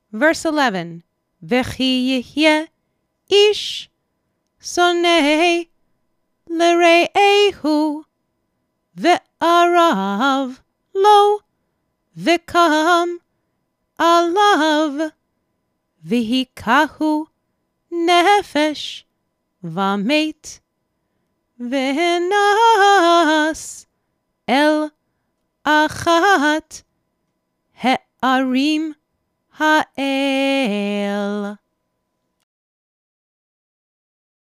Verse 11. V'chi yihyeh ish sonei l're'ehu ve'arav lo v'kam alav v'hikahu nefesh v'amet v'nas el achat he'arim ha'el.